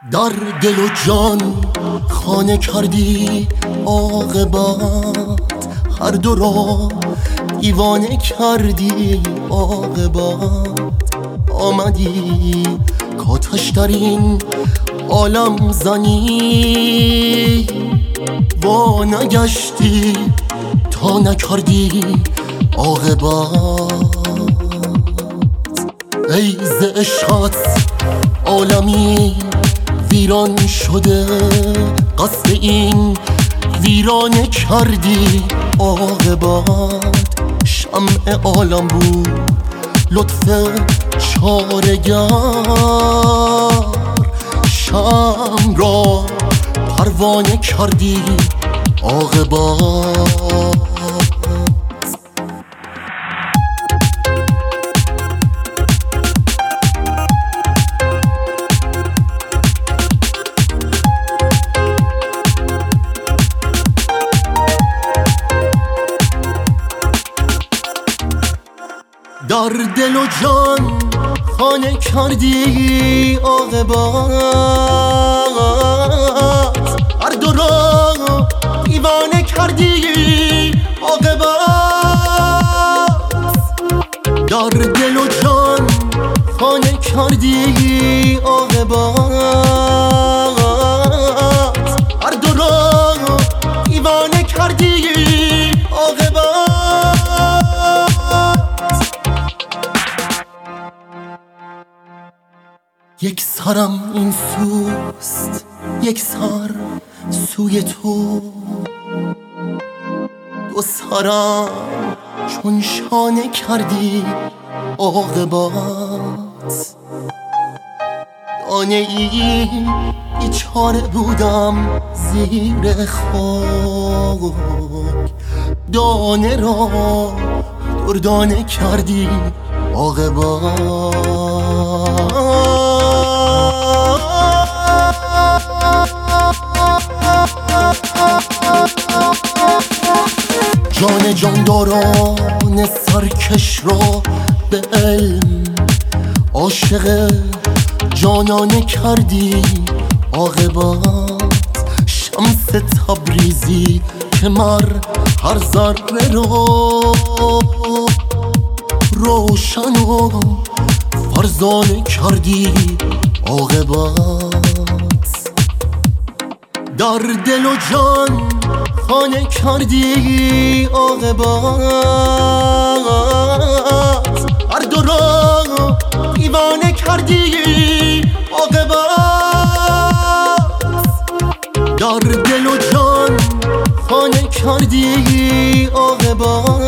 در دل و جان خانه کردی عاقبت، هر دو را دیوانه کردی عاقبت. آمدی کاتش در این عالم زنی، وا نگشتی تا نکردی عاقبت. ای ز عشقت عالمی ویران شده، قصد این ویرانه کردی عاقبت. شمع عالم بود لطف چارگر، شمع را پروانه کردی عاقبت. در دل و جان خانه کردی عاقبت، هر دو را دیوانه کردی عاقبت. در دل و جان خانه کردی عاقبت، هر دو را دیوانه کردی عاقبت. یک سرم این سوست، یک سر سوی تو، دو سرم چون شانه کردی عاقبت. دانه ای بیچاره بودم زیر خاک، دانه را دردانه کردی عاقبت. جان جانداران سرکش را به علم عاشق جانانه کردی عاقبت. شمس تبریزی که مر هر ذره را روشن و فرزانه کردی عاقبت. در دل و جان خانه کردی عاقبت، هر دو را دیوانه کردی عاقبت. در دل و جان خانه کردی عاقبت،